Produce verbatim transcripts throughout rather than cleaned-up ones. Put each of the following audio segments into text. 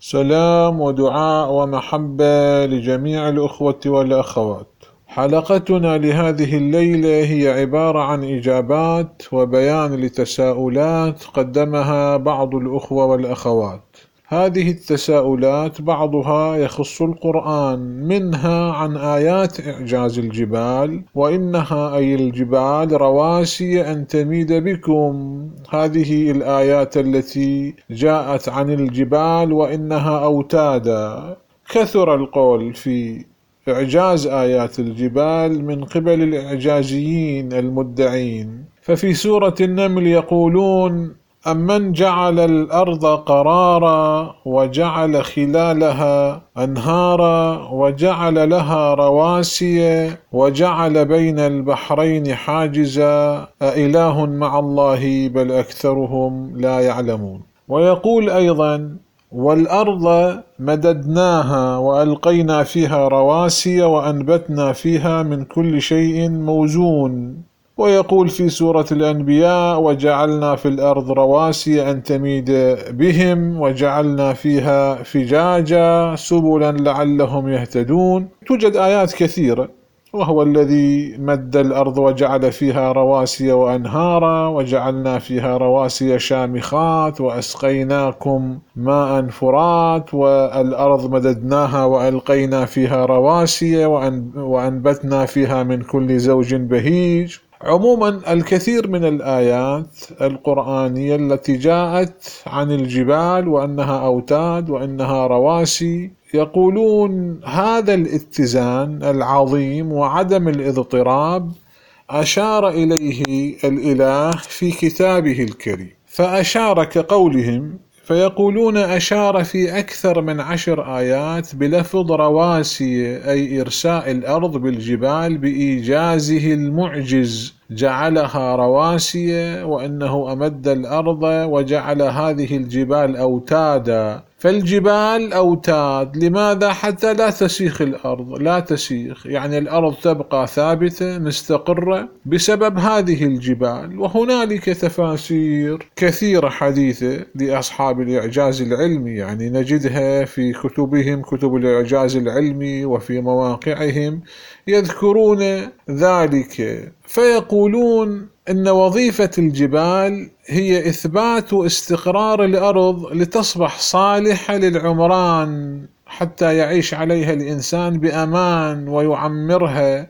سلام ودعاء ومحبة لجميع الأخوة والأخوات. حلقتنا لهذه الليلة هي عبارة عن إجابات وبيان لتساؤلات قدمها بعض الأخوة والأخوات. هذه التساؤلات بعضها يخص القرآن، منها عن آيات إعجاز الجبال، وإنها أي الجبال رواسي أن تميد بكم. هذه الآيات التي جاءت عن الجبال وإنها أوتادا. كثر القول في إعجاز آيات الجبال من قبل الإعجازيين المدعين، ففي سورة النمل يقولون: أمن جعل الأرض قرارا وجعل خلالها أنهارا وجعل لها رواسي وجعل بين البحرين حاجزا أإله مع الله بل أكثرهم لا يعلمون. ويقول أيضا: والأرض مددناها وألقينا فيها رواسي وأنبتنا فيها من كل شيء موزون. ويقول في سورة الأنبياء: وجعلنا في الأرض رواسي أن تميد بهم وجعلنا فيها فجاجا سبلا لعلهم يهتدون. توجد آيات كثيرة. وهو الذي مد الأرض وجعل فيها رواسي وأنهارا وجعلنا فيها رواسي شامخات وأسقيناكم ماء فرات والأرض مددناها وألقينا فيها رواسي وأنبتنا فيها من كل زوج بهيج. عموما الكثير من الآيات القرآنية التي جاءت عن الجبال وأنها أوتاد وأنها رواسي يقولون هذا الاتزان العظيم وعدم الاضطراب أشار إليه الإله في كتابه الكريم، فأشار كقولهم، فيقولون أشار في أكثر من عشر آيات بلفظ رواسي، أي إرساء الأرض بالجبال بإيجازه المعجز، جعلها رواسي وأنه أمد الأرض وجعل هذه الجبال أوتادا. فالجبال أوتاد لماذا؟ حتى لا تسيخ الأرض، لا تسيخ، يعني الأرض تبقى ثابتة مستقرة بسبب هذه الجبال. وهنالك تفاسير كثيرة حديثة لأصحاب الإعجاز العلمي، يعني نجدها في كتبهم، كتب الإعجاز العلمي، وفي مواقعهم يذكرون ذلك. فيقولون إن وظيفة الجبال هي إثبات استقرار الأرض لتصبح صالحة للعمران حتى يعيش عليها الإنسان بأمان ويعمرها،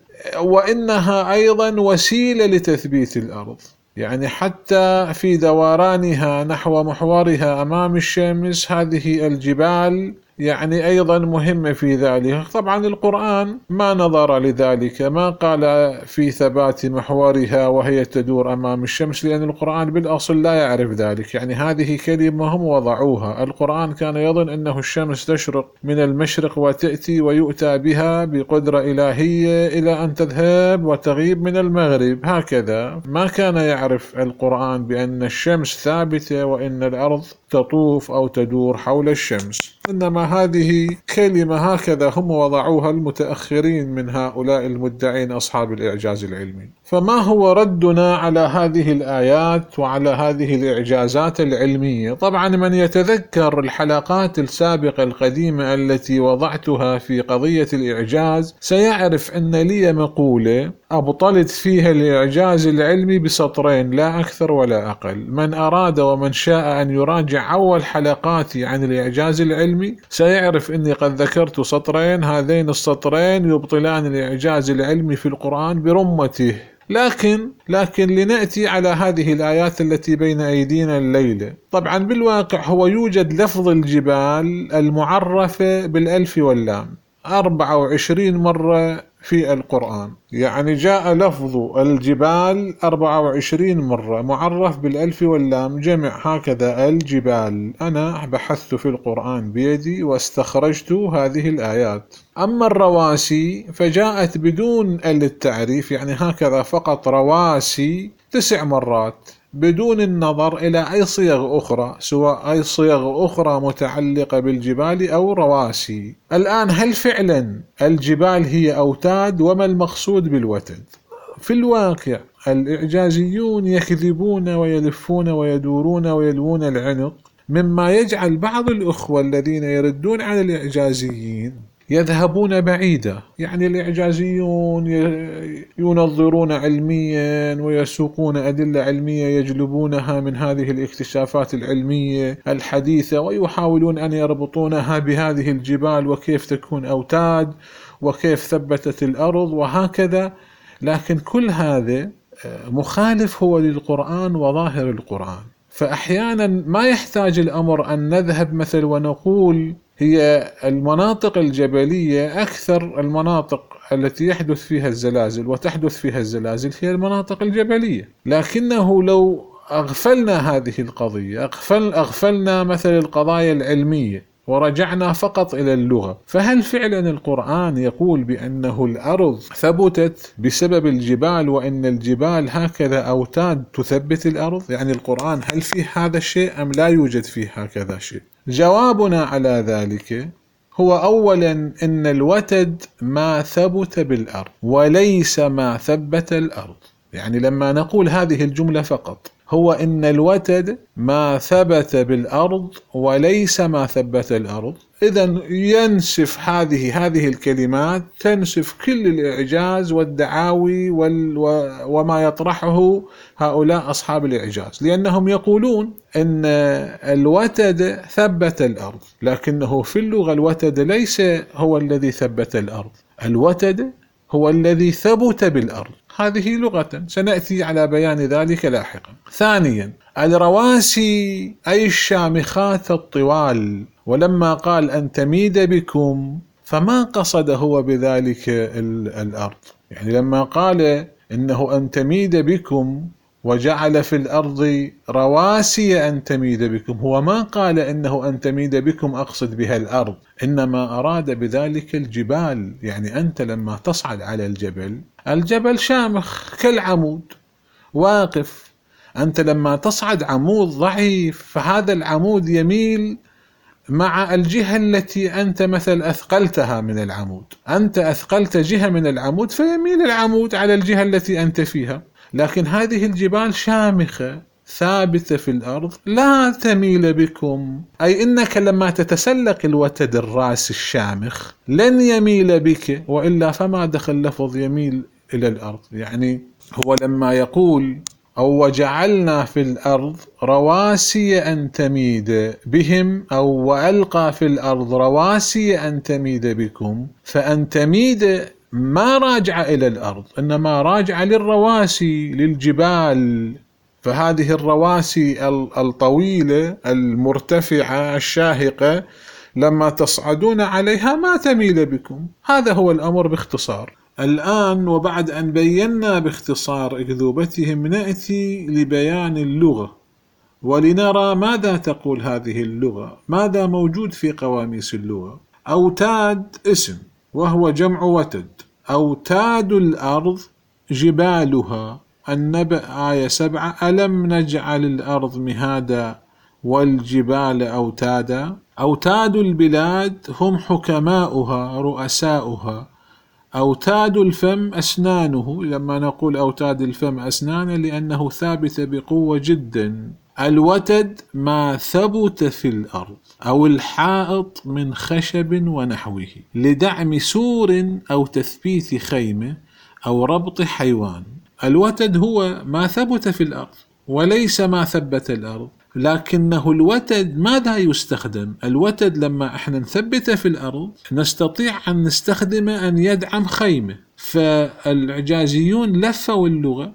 وإنها أيضا وسيلة لتثبيت الأرض، يعني حتى في دورانها نحو محورها أمام الشمس هذه الجبال يعني أيضا مهمة في ذلك. طبعا القرآن ما نظر لذلك، ما قال في ثبات محورها وهي تدور أمام الشمس، لأن القرآن بالأصل لا يعرف ذلك، يعني هذه كلمة هم وضعوها. القرآن كان يظن أنه الشمس تشرق من المشرق وتأتي ويؤتى بها بقدرة إلهية إلى أن تذهب وتغيب من المغرب، هكذا. ما كان يعرف القرآن بأن الشمس ثابتة وأن الأرض تطوف أو تدور حول الشمس، إنما هذه كلمة هكذا هم وضعوها المتأخرين من هؤلاء المدعين أصحاب الإعجاز العلمي. فما هو ردنا على هذه الآيات وعلى هذه الإعجازات العلمية؟ طبعا من يتذكر الحلقات السابقة القديمة التي وضعتها في قضية الإعجاز سيعرف أن لي مقولة أبطلت فيها الإعجاز العلمي بسطرين لا أكثر ولا أقل. من أراد ومن شاء أن يراجع أول حلقاتي عن الإعجاز العلمي سيعرف أني قد ذكرت سطرين، هذين السطرين يبطلان الإعجاز العلمي في القرآن برمته. لكن لكن لنأتي على هذه الآيات التي بين أيدينا الليلة. طبعا بالواقع هو يوجد لفظ الجبال المعرفة بالألف واللام أربعة وعشرين مرة في القرآن، يعني جاء لفظ الجبال أربعة وعشرين مرة معرف بالألف واللام جمع، هكذا الجبال. أنا بحثت في القرآن بيدي واستخرجت هذه الآيات. أما الرواسي فجاءت بدون التعريف، يعني هكذا فقط رواسي تسع مرات بدون النظر إلى أي صيغ أخرى، سواء أي صيغ أخرى متعلقة بالجبال أو رواسي. الآن هل فعلا الجبال هي أوتاد؟ وما المقصود بالوتد؟ في الواقع الإعجازيون يكذبون ويلفون ويدورون ويلوون العنق مما يجعل بعض الأخوة الذين يردون على الإعجازيين يذهبون بعيدا. يعني الإعجازيون ينظرون علميا ويسوقون أدلة علمية يجلبونها من هذه الاكتشافات العلمية الحديثة، ويحاولون أن يربطونها بهذه الجبال وكيف تكون أوتاد وكيف ثبتت الأرض وهكذا. لكن كل هذا مخالف هو للقرآن وظاهر القرآن. فأحيانا ما يحتاج الأمر أن نذهب مثل ونقول هي المناطق الجبلية أكثر المناطق التي يحدث فيها الزلازل وتحدث فيها الزلازل هي المناطق الجبلية. لكنه لو أغفلنا هذه القضية، أغفل أغفلنا مثل القضايا العلمية ورجعنا فقط إلى اللغة، فهل فعلا القرآن يقول بأنه الأرض ثبتت بسبب الجبال وأن الجبال هكذا أوتاد تثبت الأرض؟ يعني القرآن هل فيه هذا الشيء أم لا يوجد فيه هكذا شيء؟ جوابنا على ذلك هو أولا أن الوتد ما ثبت بالأرض وليس ما ثبت الأرض. يعني لما نقول هذه الجملة فقط هو إن الوتد ما ثبت بالأرض وليس ما ثبت الأرض، إذن ينسف هذه هذه الكلمات تنسف كل الإعجاز والدعاوي وال وما يطرحه هؤلاء أصحاب الإعجاز، لأنهم يقولون إن الوتد ثبت الأرض، لكنه في اللغة الوتد ليس هو الذي ثبت الأرض، الوتد هو الذي ثبت بالأرض. هذه لغة سنأتي على بيان ذلك لاحقا. ثانيا الرواسي أي الشامخات الطوال، ولما قال أن تميد بكم فما قصد هو بذلك الأرض. يعني لما قال إنه أن تميد بكم وجعل في الأرض رواسي أن تميد بكم، هو ما قال إنه أن تميد بكم أقصد بها الأرض، إنما أراد بذلك الجبال. يعني أنت لما تصعد على الجبل، الجبل شامخ كالعمود واقف، أنت لما تصعد عمود ضعيف فهذا العمود يميل مع الجهة التي أنت مثل أثقلتها من العمود، أنت أثقلت جهة من العمود فيميل العمود على الجهة التي أنت فيها. لكن هذه الجبال شامخة ثابتة في الأرض لا تميل بكم، أي إنك لما تتسلق الوتد الراس الشامخ لن يميل بك، وإلا فما دخل لفظ يميل إلى الأرض. يعني هو لما يقول أو وجعلنا في الأرض رواسي أن تميد بهم، أو وألقى في الأرض رواسي أن تميد بكم، فأن تميد ما راجع إلى الأرض إنما راجع للرواسي للجبال. فهذه الرواسي الطويلة المرتفعة الشاهقة لما تصعدون عليها ما تميل بكم. هذا هو الأمر باختصار. الآن وبعد أن بينا باختصار أكذوبتهم نأتي لبيان اللغة ولنرى ماذا تقول هذه اللغة، ماذا موجود في قواميس اللغة. أوتاد اسم وهو جمع وتد، أوتاد الأرض جبالها. النبأ آية سبعة ألم نجعل الأرض مهادا والجبال أوتادا. أوتاد البلاد هم حكماؤها رؤساؤها. أوتاد الفم أسنانه، لما نقول أوتاد الفم أسنانه لأنه ثابت بقوة جدا. الوتد ما ثبت في الأرض أو الحائط من خشب ونحوه لدعم سور أو تثبيت خيمة أو ربط حيوان. الوتد هو ما ثبت في الأرض وليس ما ثبت الأرض. لكنه الوتد ماذا يستخدم؟ الوتد لما احنا نثبته في الأرض نستطيع أن نستخدمه أن يدعم خيمة. فالإعجازيون لفوا اللغة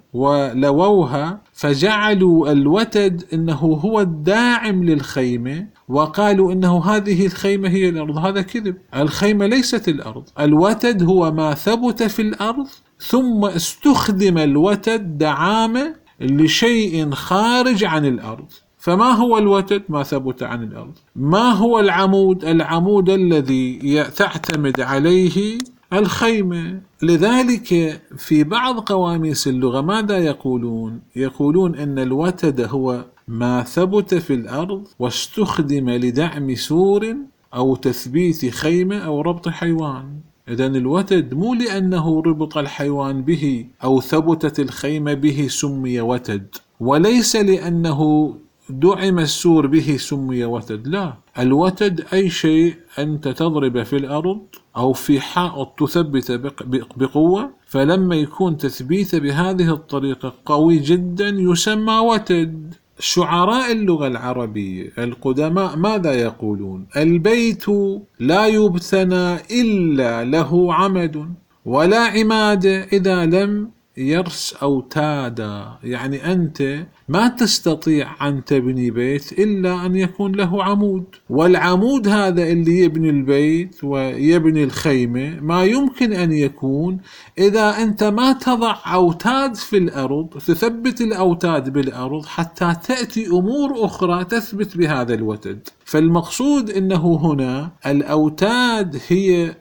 ولووها فجعلوا الوتد إنه هو الداعم للخيمة، وقالوا إنه هذه الخيمة هي الأرض. هذا كذب، الخيمة ليست الأرض، الوتد هو ما ثبت في الأرض ثم استخدم الوتد دعامة لشيء خارج عن الأرض. فما هو الوتد؟ ما ثبت عن الأرض. ما هو العمود؟ العمود الذي تعتمد عليه الخيمة. لذلك في بعض قواميس اللغة ماذا يقولون؟ يقولون أن الوتد هو ما ثبت في الأرض واستخدم لدعم سور أو تثبيت خيمة أو ربط حيوان. إذن الوتد مو لأنه ربط الحيوان به أو ثبتت الخيمة به سمي وتد، وليس لأنه دعم السور به سمي وتد، لا، الوتد أي شيء أنت تضرب في الأرض أو في حائط تثبت بقوة، فلما يكون تثبيته بهذه الطريقة قوي جدا يسمى وتد. شعراء اللغة العربية القدماء ماذا يقولون؟ البيت لا يبتنى إلا له عمد، ولا عماد إذا لم يرس أوتادا. يعني أنت ما تستطيع أن تبني بيت إلا أن يكون له عمود، والعمود هذا اللي يبني البيت ويبني الخيمة ما يمكن أن يكون إذا أنت ما تضع أوتاد في الأرض، تثبت الأوتاد بالأرض حتى تأتي أمور أخرى تثبت بهذا الوتد. فالمقصود أنه هنا الأوتاد هي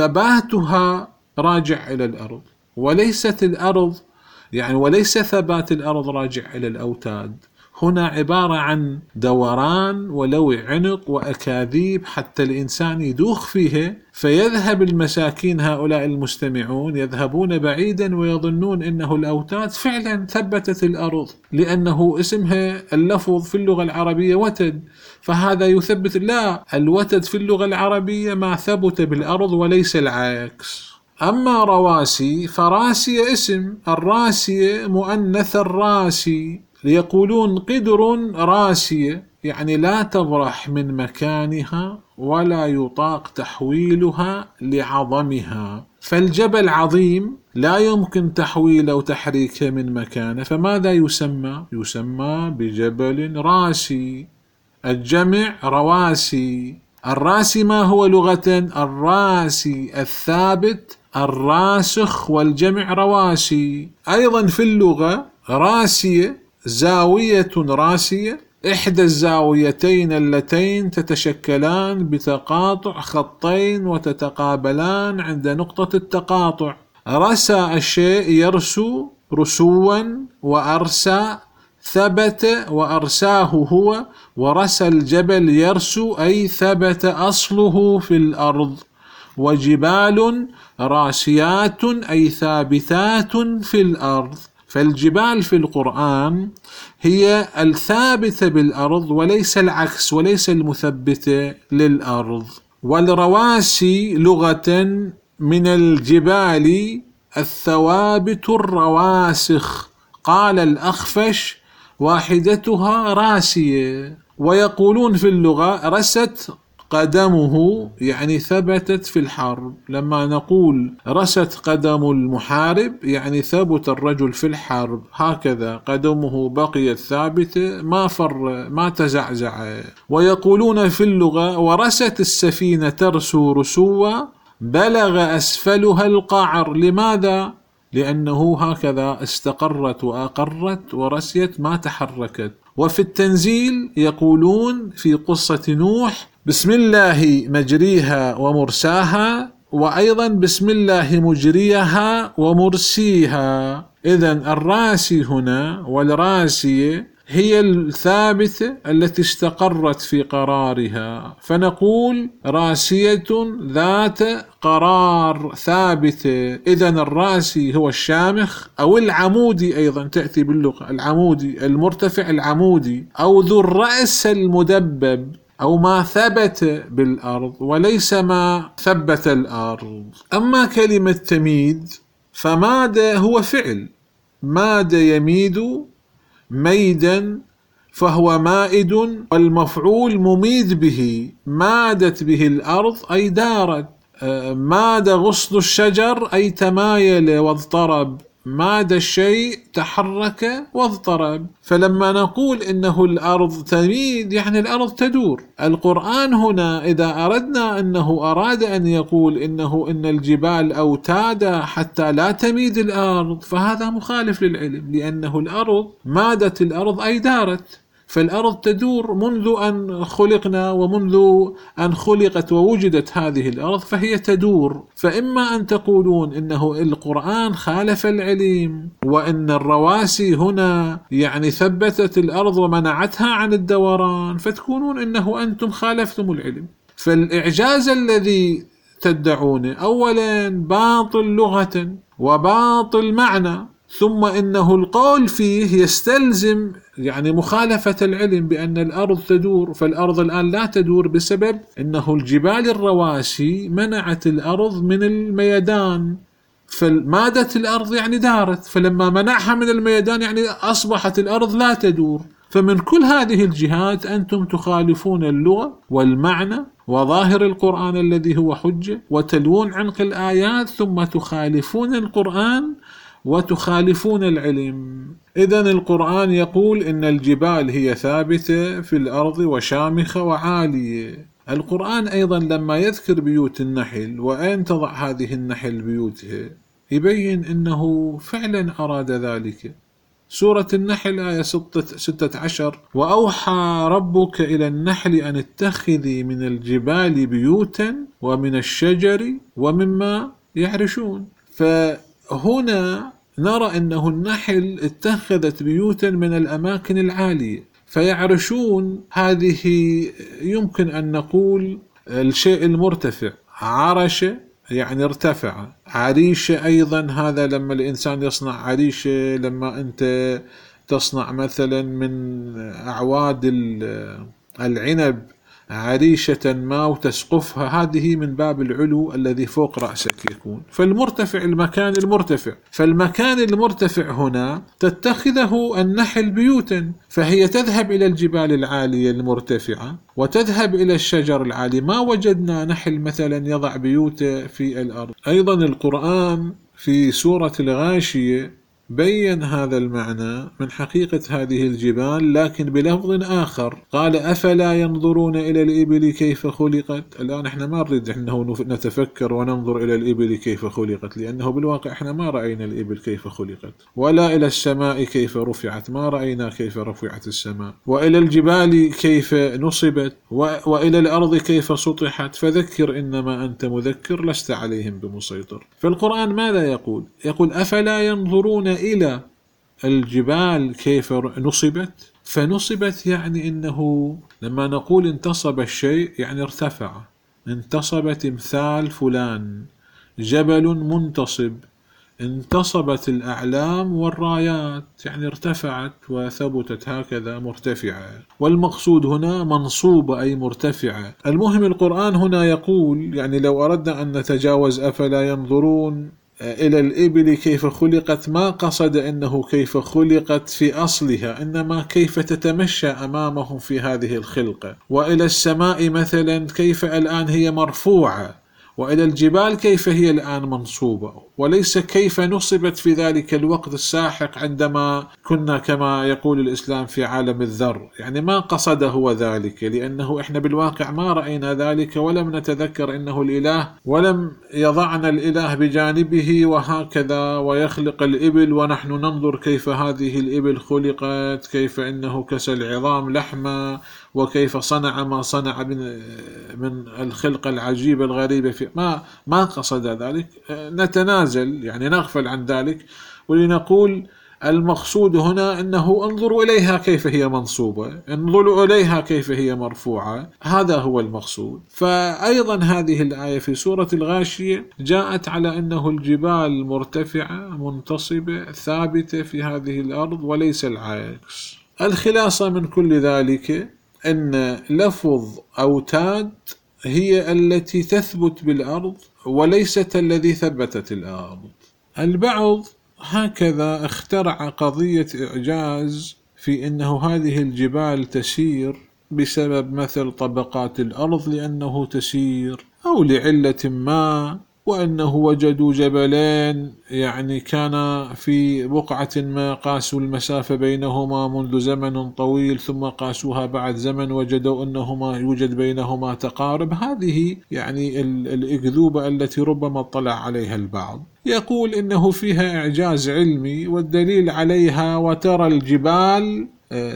ثباتها راجع إلى الأرض، وليست الأرض يعني وليس ثبات الأرض راجع إلى الأوتاد. هنا عبارة عن دوران ولو عنق وأكاذيب حتى الإنسان يدوخ فيه، فيذهب المساكين هؤلاء المستمعون يذهبون بعيدا ويظنون أنه الأوتاد فعلا ثبتت الأرض، لأنه اسمها اللفظ في اللغة العربية وتد، فهذا يثبت. لا، الوتد في اللغة العربية ما ثبت بالأرض وليس العكس. أما رواسي فراسية اسم، الراسية مؤنث الراسي، يقولون قدر راسية يعني لا تبرح من مكانها ولا يطاق تحويلها لعظمها. فالجبل عظيم لا يمكن تحويله وتحريكه من مكانه، فماذا يسمى؟ يسمى بجبل راسي. الجمع رواسي. الراسي ما هو لغة؟ الراسي الثابت الراسخ، والجمع رواسي. أيضا في اللغة راسية زاوية راسية، إحدى الزاويتين اللتين تتشكلان بتقاطع خطين وتتقابلان عند نقطة التقاطع. رسى الشيء يرسو رسوا، وأرسى ثبت وأرساه هو، ورسى الجبل يرسو أي ثبت أصله في الأرض. وجبال راسيات أي ثابتات في الأرض. فالجبال في القرآن هي الثابتة بالأرض وليس العكس، وليس المثبتة للأرض. والرواسي لغة من الجبال الثوابت الرواسخ، قال الأخفش واحدتها راسية. ويقولون في اللغة رست قدمه يعني ثبتت في الحرب. لما نقول رست قدم المحارب يعني ثبت الرجل في الحرب، هكذا قدمه بقيت ثابتة ما فر ما تزعزع. ويقولون في اللغة ورست السفينة ترسو رسوا بلغ أسفلها القعر. لماذا؟ لأنه هكذا استقرت وأقرت ورسيت ما تحركت. وفي التنزيل يقولون في قصة نوح بسم الله مجريها ومرساها، وأيضا بسم الله مجريها ومرسيها. إذن الراسي هنا والراسية هي الثابتة التي استقرت في قرارها، فنقول راسية ذات قرار ثابتة. إذن الراسي هو الشامخ أو العمودي، أيضا تأتي باللغة العمودي المرتفع العمودي، أو ذو الرأس المدبب، أو ما ثبت بالأرض وليس ما ثبت الأرض. أما كلمة تميد فماد هو فعل، ماد يميد ميدا فهو مائد، والمفعول مميد به، مادت به الأرض أي دارت. ماد غصن الشجر أي تمايل واضطرب، ماد الشيء تحرك واضطرب. فلما نقول إنه الأرض تميد يعني الأرض تدور. القرآن هنا إذا أردنا أنه أراد أن يقول إنه إن الجبال أوتادا حتى لا تميد الأرض، فهذا مخالف للعلم، لأنه الأرض مادت الأرض أي دارت. فالأرض تدور منذ أن خلقنا ومنذ أن خلقت ووجدت هذه الأرض فهي تدور. فإما أن تقولون إنه القرآن خالف العلم وإن الرواسي هنا يعني ثبتت الأرض ومنعتها عن الدوران، فتكونون إنه أنتم خالفتم العلم. فالإعجاز الذي تدعونه أولا باطل لغة وباطل معنى، ثم إنه القول فيه يستلزم يعني مخالفة العلم بأن الأرض تدور، فالأرض الآن لا تدور بسبب أنه الجبال الرواسي منعت الأرض من الميدان، فمادة الأرض يعني دارت، فلما منعها من الميدان يعني أصبحت الأرض لا تدور. فمن كل هذه الجهات أنتم تخالفون اللغة والمعنى وظاهر القرآن الذي هو حجة، وتلوون عنق الآيات، ثم تخالفون القرآن وتخالفون العلم. إذن القرآن يقول إن الجبال هي ثابتة في الأرض وشامخة وعالية. القرآن أيضا لما يذكر بيوت النحل وأين تضع هذه النحل بيوتها يبين أنه فعلا أراد ذلك. سورة النحل آية ستة عشر: وأوحى ربك إلى النحل أن اتخذي من الجبال بيوتا ومن الشجر ومما يعرشون. فهنا نرى أنه النحل اتخذت بيوتا من الأماكن العالية، فيعرشون هذه يمكن أن نقول الشيء المرتفع، عرش يعني ارتفع، عريشة أيضا هذا لما الإنسان يصنع عريشة، لما أنت تصنع مثلا من أعواد العنب عريشة ما وتسقفها، هذه من باب العلو الذي فوق رأسك يكون. فالمرتفع المكان المرتفع، فالمكان المرتفع هنا تتخذه النحل بيوتا، فهي تذهب إلى الجبال العالية المرتفعة وتذهب إلى الشجر العالي. ما وجدنا نحل مثلا يضع بيوته في الأرض. أيضا القرآن في سورة الغاشية بين هذا المعنى من حقيقة هذه الجبال لكن بلفظ آخر، قال: أفلا ينظرون إلى الإبل كيف خلقت. الآن احنا ما نريد انه نتفكر وننظر إلى الإبل كيف خلقت، لأنه بالواقع احنا ما رأينا الإبل كيف خلقت، ولا إلى السماء كيف رفعت، ما رأينا كيف رفعت السماء، وإلى الجبال كيف نصبت، وإلى الأرض كيف سطحت، فذكر إنما أنت مذكر لست عليهم بمسيطر. فالقرآن ماذا يقول؟ يقول: أفلا ينظرون إلى الجبال كيف نصبت. فنصبت يعني إنه لما نقول انتصب الشيء يعني ارتفع، انتصب تمثال فلان، جبل منتصب، انتصبت الأعلام والرايات يعني ارتفعت وثبتت هكذا مرتفعة. والمقصود هنا منصوبة أي مرتفعة. المهم القرآن هنا يقول يعني لو أردنا أن نتجاوز أفلا ينظرون إلى الإبل كيف خلقت، ما قصد أنه كيف خلقت في أصلها، إنما كيف تتمشى أمامهم في هذه الخلقة. وإلى السماء مثلا كيف الآن هي مرفوعة، وإلى الجبال كيف هي الآن منصوبة، وليس كيف نصبت في ذلك الوقت الساحق عندما كنا كما يقول الإسلام في عالم الذر. يعني ما قصد هو ذلك، لأنه إحنا بالواقع ما رأينا ذلك ولم نتذكر إنه الإله، ولم يضعنا الإله بجانبه وهكذا ويخلق الإبل ونحن ننظر كيف هذه الإبل خلقت، كيف إنه كسى العظام لحمة، وكيف صنع ما صنع من من الخلقة العجيبة الغريبة في ما ما قصد ذلك. نتنازل يعني نغفل عن ذلك ولنقول المقصود هنا أنه انظروا إليها كيف هي منصوبة، انظروا إليها كيف هي مرفوعة، هذا هو المقصود. فأيضا هذه الآية في سورة الغاشية جاءت على أنه الجبال مرتفعة منتصبة ثابتة في هذه الأرض وليس العكس. الخلاصة من كل ذلك أن لفظ أوتاد هي التي تثبت بالأرض وليست الذي ثبتت الأرض. البعض هكذا اخترع قضية إعجاز في أنه هذه الجبال تسير بسبب مثل طبقات الأرض لأنه تسير أو لعلة ما، وأنه وجدوا جبلين يعني كان في بقعة ما قاسوا المسافة بينهما منذ زمن طويل ثم قاسوها بعد زمن وجدوا أنهما يوجد بينهما تقارب. هذه يعني الأكذوبة التي ربما اطلع عليها البعض. يقول إنه فيها إعجاز علمي والدليل عليها وترى الجبال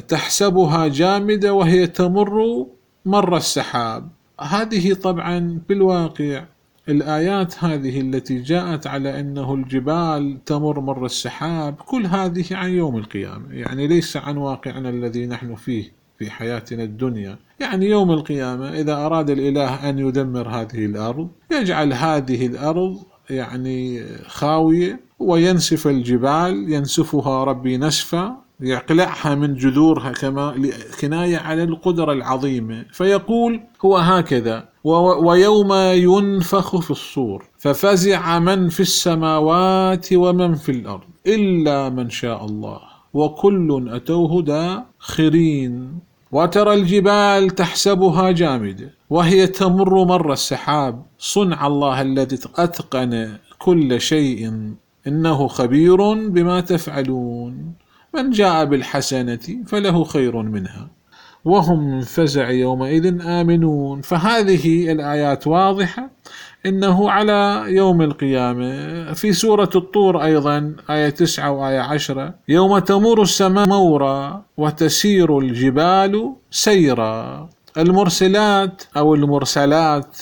تحسبها جامدة وهي تمر مر السحاب. هذه طبعا بالواقع الآيات هذه التي جاءت على أنه الجبال تمر مر السحاب كل هذه عن يوم القيامة، يعني ليس عن واقعنا الذي نحن فيه في حياتنا الدنيا. يعني يوم القيامة إذا أراد الإله أن يدمر هذه الأرض يجعل هذه الأرض يعني خاوية، وينسف الجبال ينسفها ربي نسفا، يقلعها من جذورها، كما كناية على القدرة العظيمة. فيقول هو هكذا: ويوم ينفخ في الصور ففزع من في السماوات ومن في الأرض إلا من شاء الله وكل أتوه داخرين. وترى الجبال تحسبها جامدة وهي تمر مر السحاب صنع الله الذي أتقن كل شيء إنه خبير بما تفعلون. من جاء بالحسنة فله خير منها وهم من فزع يومئذ آمنون. فهذه الآيات واضحة إنه على يوم القيامة. في سورة الطور أيضا آية تسعة وآية عشرة: يوم تمور السماء مورا وتسير الجبال سيرا. المرسلات أو المرسلات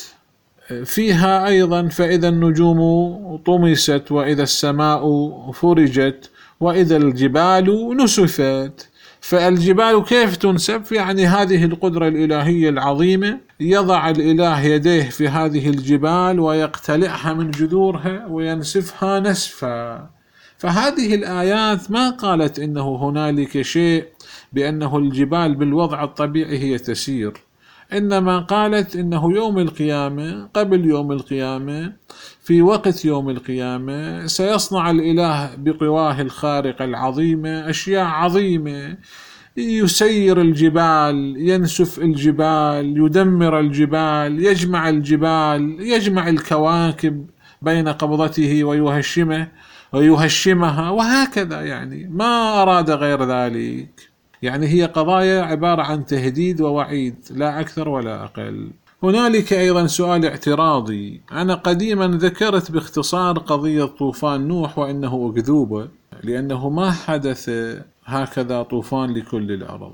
فيها أيضا: فإذا النجوم طمست وإذا السماء فرجت وإذا الجبال نسفت. فالجبال كيف تنسف؟ يعني هذه القدرة الإلهية العظيمة، يضع الإله يديه في هذه الجبال ويقتلعها من جذورها وينسفها نسفا. فهذه الآيات ما قالت إنه هنالك شيء بأنه الجبال بالوضع الطبيعي هي تسير، إنما قالت إنه يوم القيامة، قبل يوم القيامة، في وقت يوم القيامة، سيصنع الإله بقواه الخارقة العظيمة أشياء عظيمة، يسير الجبال، ينسف الجبال، يدمر الجبال، يجمع الجبال، يجمع الكواكب بين قبضته ويهشمه ويهشمها، وهكذا. يعني ما أراد غير ذلك. يعني هي قضايا عبارة عن تهديد ووعيد، لا أكثر ولا أقل. هنالك أيضا سؤال اعتراضي. أنا قديما ذكرت باختصار قضية طوفان نوح وإنه أكذوبة، لأنه ما حدث هكذا طوفان لكل الأرض.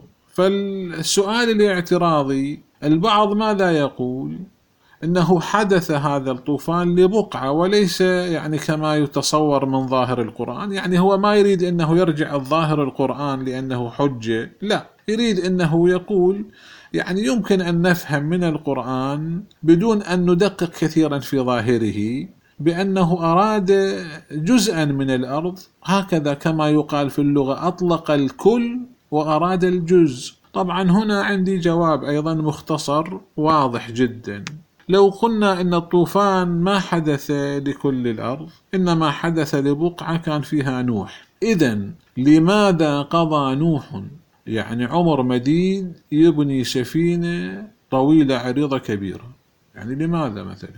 فالسؤال الاعتراضي: البعض ماذا يقول؟ إنه حدث هذا الطوفان لبقعة وليس يعني كما يتصور من ظاهر القرآن. يعني هو ما يريد أنه يرجع الظاهر القرآن لأنه حجة، لا، يريد أنه يقول يعني يمكن أن نفهم من القرآن بدون أن ندقق كثيرا في ظاهره بأنه أراد جزءا من الأرض، هكذا كما يقال في اللغة: أطلق الكل وأراد الجزء. طبعا هنا عندي جواب أيضا مختصر واضح جدا. لو قلنا إن الطوفان ما حدث لكل الأرض، إنما حدث لبقعة كان فيها نوح، إذن لماذا قضى نوح يعني عمر مديد يبني سفينة طويلة عريضة كبيرة؟ يعني لماذا مثلا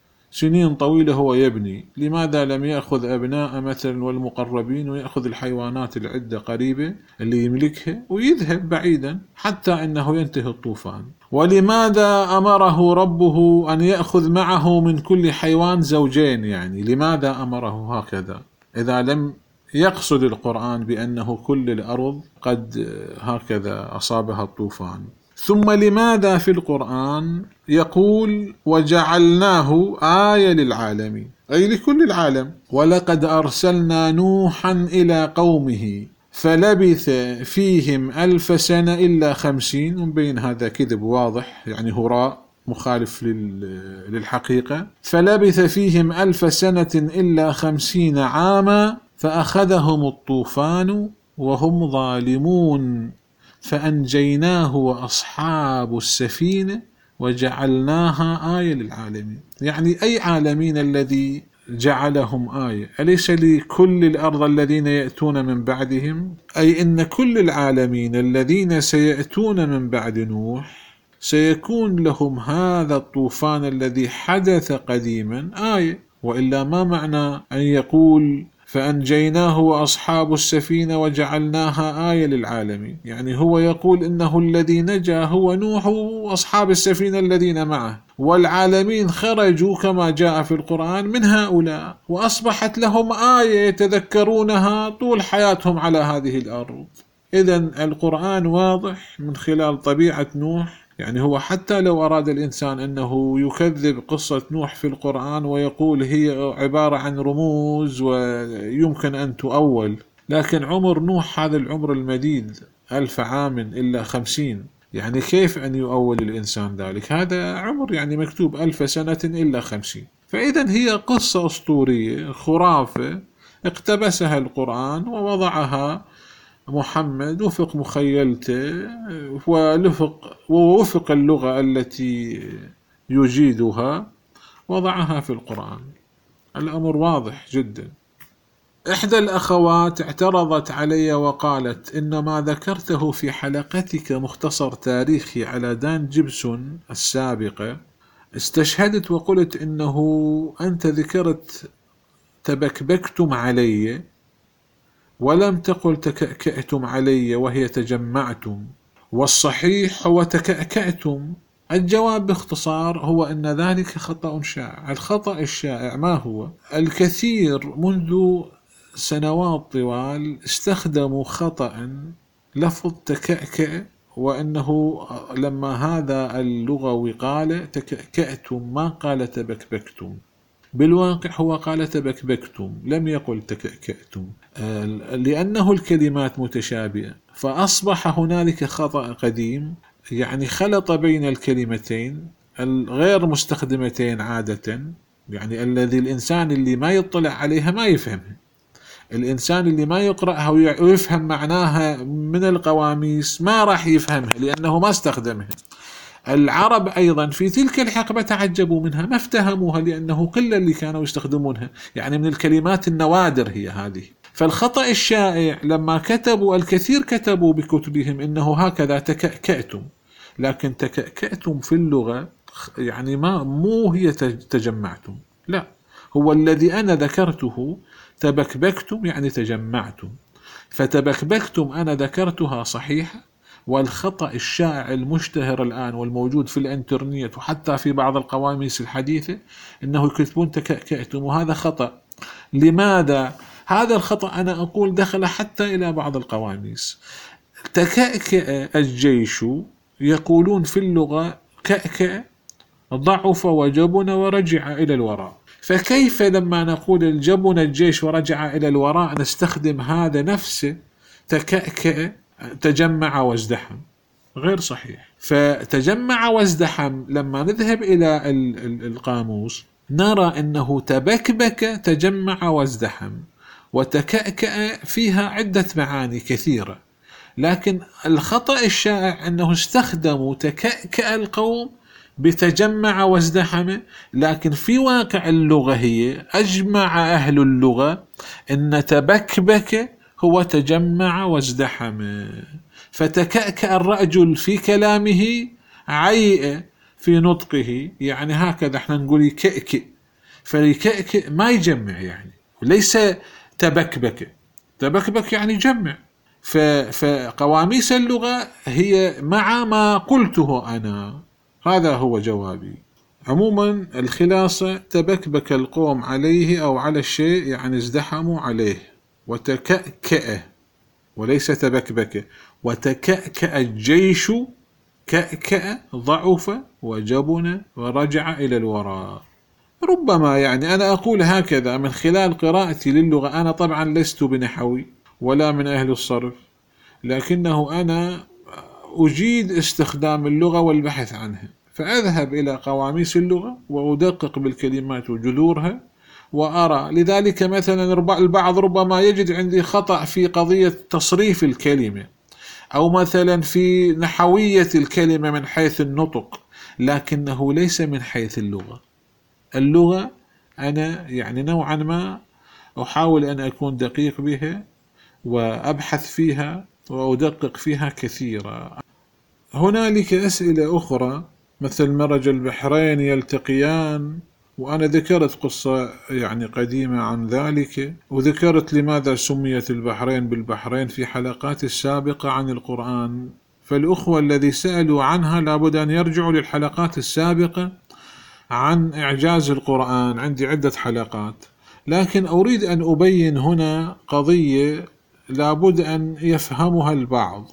سنين طويلة هو يبني؟ لماذا لم يأخذ أبناء مثلا والمقربين ويأخذ الحيوانات العدة قريبة اللي يملكها ويذهب بعيدا حتى أنه ينتهي الطوفان؟ ولماذا أمره ربه أن يأخذ معه من كل حيوان زوجين؟ يعني لماذا أمره هكذا إذا لم يقصد القرآن بأنه كل الأرض قد هكذا أصابها الطوفان؟ ثم لماذا في القرآن يقول وجعلناه آية للعالمين، أي لكل العالم؟ ولقد أرسلنا نوحا إلى قومه فلبث فيهم ألف سنة إلا خمسين. مبين هذا كذب واضح، يعني هراء مخالف للحقيقة. فلبث فيهم ألف سنة إلا خمسين عاما فأخذهم الطوفان وهم ظالمون فأنجيناه وأصحاب السفينة وجعلناها آية للعالمين. يعني أي عالمين الذي جعلهم آية؟ أليس لكل الأرض الذين يأتون من بعدهم؟ أي إن كل العالمين الذين سيأتون من بعد نوح سيكون لهم هذا الطوفان الذي حدث قديما آية، وإلا ما معنى أن يقول فأنجيناه وأصحاب السفينة وجعلناها آية للعالمين؟ يعني هو يقول إنه الذي نجا هو نوح وأصحاب السفينة الذين معه، والعالمين خرجوا كما جاء في القرآن من هؤلاء وأصبحت لهم آية يتذكرونها طول حياتهم على هذه الأرض. إذن القرآن واضح من خلال طبيعة نوح. يعني هو حتى لو أراد الإنسان أنه يكذب قصة نوح في القرآن ويقول هي عبارة عن رموز ويمكن أن تؤول، لكن عمر نوح هذا العمر المديد ألف عام إلا خمسين، يعني كيف أن يؤول الإنسان ذلك؟ هذا عمر يعني مكتوب ألف سنة إلا خمسين. فإذا هي قصة أسطورية خرافة اقتبسها القرآن ووضعها محمد وفق مخيلته ولفق ووفق اللغة التي يجيدها وضعها في القرآن. الأمر واضح جدا. إحدى الأخوات اعترضت علي وقالت إن ما ذكرته في حلقتك مختصر تاريخي على دان جيبسون السابقة، استشهدت وقلت إنه أنت ذكرت تبكبكتم علي ولم تقل تكأكأتم علي وهي تجمعتم، والصحيح هو تكأكأتم. الجواب باختصار هو أن ذلك خطأ شائع. الخطأ الشائع ما هو؟ الكثير منذ سنوات طوال استخدموا خطأ لفظ تكأكأ، وأنه لما هذا اللغوي قال تكأكأتم ما قال تبكبكتم. بالواقع هو قال تبكبكتم لم يقل تكأكأتم، لأنه الكلمات متشابهة، فأصبح هنالك خطأ قديم يعني خلط بين الكلمتين الغير مستخدمتين عادة، يعني الذي الإنسان اللي ما يطلع عليها ما يفهمها، الإنسان اللي ما يقرأها ويفهم معناها من القواميس ما راح يفهمها لأنه ما استخدمها. العرب أيضا في تلك الحقبة تعجبوا منها، ما افتهموها لأنه قلة اللي كانوا يستخدمونها، يعني من الكلمات النوادر هي هذه. فالخطأ الشائع لما كتبوا الكثير كتبوا بكتبهم إنه هكذا تكأكأتم، لكن تكأكأتم في اللغة يعني ما مو هي تجمعتم، لا، هو الذي أنا ذكرته تبكبكتم يعني تجمعتم. فتبكبكتم أنا ذكرتها صحيحة، والخطأ الشائع المشتهر الآن والموجود في الانترنت وحتى في بعض القواميس الحديثة إنه يكتبون تكأكأتم، وهذا خطأ. لماذا؟ هذا الخطأ أنا أقول دخل حتى إلى بعض القواميس. تكأكأ الجيش يقولون في اللغة كأكأ ضعف وجبن ورجع إلى الوراء، فكيف لما نقول الجبن الجيش ورجع إلى الوراء نستخدم هذا نفسه تكأكأ تجمع وازدحم؟ غير صحيح. فتجمع وازدحم لما نذهب إلى القاموس نرى أنه تبكبك تجمع وازدحم، وتكأكأ فيها عدة معاني كثيرة، لكن الخطأ الشائع أنه استخدموا تكأكأ القوم بتجمع وازدحم، لكن في واقع اللغة هي أجمع أهل اللغة أن تبكبك هو تجمع وازدحم. فتكأكأ الرجل في كلامه عيء في نطقه، يعني هكذا احنا نقول يكأكئ، فيكأكئ ما يجمع يعني، وليس تبكبك. تبكبك يعني جمع. فقواميس اللغة هي مع ما قلته أنا. هذا هو جوابي. عموما الخلاصة تبكبك القوم عليه أو على الشيء يعني ازدحموا عليه، وتكأكأ وليس تبكبك. وتكأكأ الجيش كأكأ ضعف وجبن ورجع إلى الوراء. ربما يعني أنا أقول هكذا من خلال قراءتي للغة. أنا طبعا لست بنحوي ولا من أهل الصرف، لكنه أنا أجيد استخدام اللغة والبحث عنها، فأذهب إلى قواميس اللغة وأدقق بالكلمات وجذورها وأرى. لذلك مثلا البعض ربما يجد عندي خطأ في قضية تصريف الكلمة، أو مثلا في نحوية الكلمة من حيث النطق، لكنه ليس من حيث اللغة. اللغة أنا يعني نوعا ما أحاول أن أكون دقيق بها وأبحث فيها وأدقق فيها كثيرا. هنالك أسئلة أخرى مثل مرج البحرين يلتقيان، وأنا ذكرت قصة يعني قديمة عن ذلك، وذكرت لماذا سميت البحرين بالبحرين في حلقات السابقة عن القرآن. فالأخوة الذي سألوا عنها لابد أن يرجعوا للحلقات السابقة عن إعجاز القرآن، عندي عدة حلقات. لكن أريد أن أبين هنا قضية لابد أن يفهمها البعض.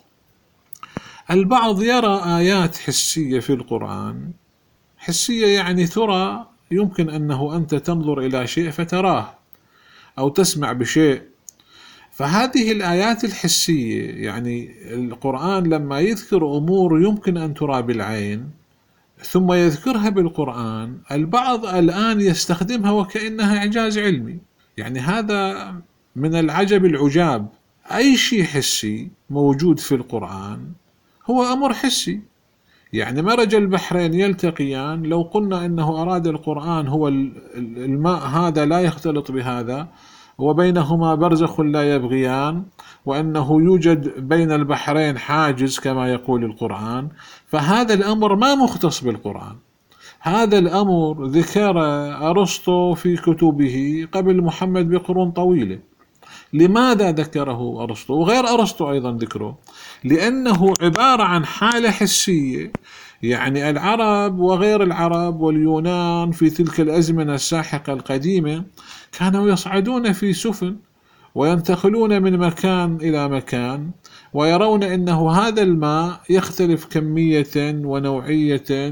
البعض يرى آيات حسية في القرآن، حسية يعني ترى، يمكن أنه أنت تنظر إلى شيء فتراه أو تسمع بشيء. فهذه الآيات الحسية يعني القرآن لما يذكر أمور يمكن أن ترى بالعين ثم يذكرها بالقرآن، البعض الآن يستخدمها وكأنها إعجاز علمي. يعني هذا من العجب العجاب. أي شيء حسي موجود في القرآن هو أمر حسي. يعني مرج البحرين يلتقيان، لو قلنا إنه أراد القرآن هو الماء هذا لا يختلط بهذا وبينهما برزخ لا يبغيان، وأنه يوجد بين البحرين حاجز كما يقول القرآن، فهذا الأمر ما مختص بالقرآن. هذا الأمر ذكر أرسطو في كتبه قبل محمد بقرون طويلة. لماذا ذكره أرسطو وغير أرسطو أيضا ذكره؟ لأنه عبارة عن حالة حسية. يعني العرب وغير العرب واليونان في تلك الأزمنة الساحقة القديمة كانوا يصعدون في سفن وينتقلون من مكان إلى مكان، ويرون أنه هذا الماء يختلف كمية ونوعية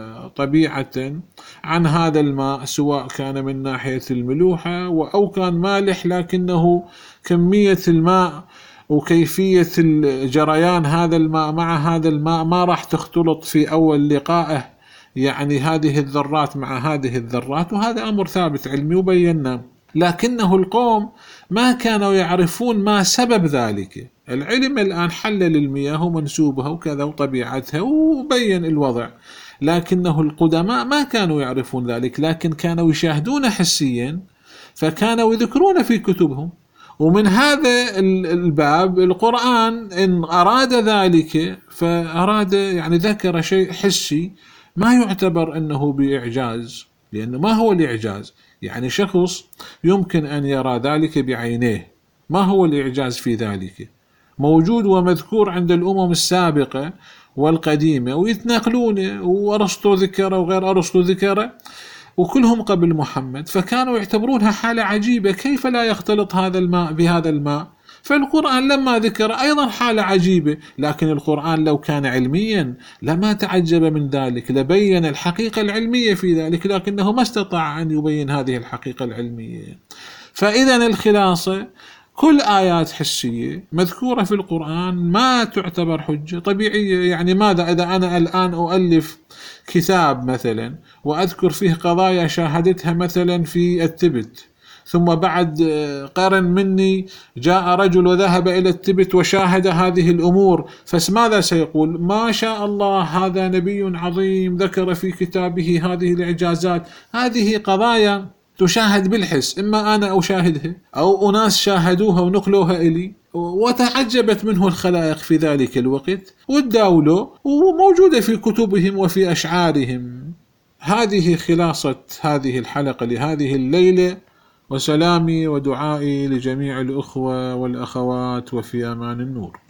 وطبيعة عن هذا الماء، سواء كان من ناحية الملوحة أو كان مالح، لكنه كمية الماء وكيفية جريان هذا الماء مع هذا الماء ما راح تختلط في أول لقائه، يعني هذه الذرات مع هذه الذرات، وهذا أمر ثابت علمي وبينا. لكنه القوم ما كانوا يعرفون ما سبب ذلك. العلم الآن حلل المياه ومنسوبها وكذا وطبيعتها وبين الوضع، لكنه القدماء ما كانوا يعرفون ذلك، لكن كانوا يشاهدون حسيا فكانوا يذكرون في كتبهم. ومن هذا الباب القرآن إن أراد ذلك فأراد يعني ذكر شيء حسي ما يعتبر أنه بإعجاز، لأنه ما هو الإعجاز؟ يعني شخص يمكن أن يرى ذلك بعينيه، ما هو الإعجاز في ذلك؟ موجود ومذكور عند الأمم السابقة والقديمة ويتناقلونه، وأرسطو ذكره وغير أرسطو ذكره وكلهم قبل محمد، فكانوا يعتبرونها حالة عجيبة، كيف لا يختلط هذا الماء بهذا الماء؟ فالقرآن لما ذكر أيضا حالة عجيبة، لكن القرآن لو كان علميا لما تعجب من ذلك، لبين الحقيقة العلمية في ذلك، لكنه ما استطاع أن يبين هذه الحقيقة العلمية. فإذا الخلاصة كل آيات حسية مذكورة في القرآن ما تعتبر حجة طبيعية. يعني ماذا إذا أنا الآن أؤلف كتاب مثلا وأذكر فيه قضايا شاهدتها مثلا في التبت، ثم بعد قرن مني جاء رجل وذهب إلى التبت وشاهد هذه الأمور، فماذا سيقول؟ ما شاء الله هذا نبي عظيم ذكر في كتابه هذه الإعجازات. هذه قضايا تشاهد بالحس، إما أنا أشاهدها أو أناس شاهدوها ونقلوها إلي وتعجبت منه الخلائق في ذلك الوقت وتداولوا وموجودة في كتبهم وفي أشعارهم. هذه خلاصة هذه الحلقة لهذه الليلة، وسلامي ودعائي لجميع الأخوة والأخوات، وفي أمان النور.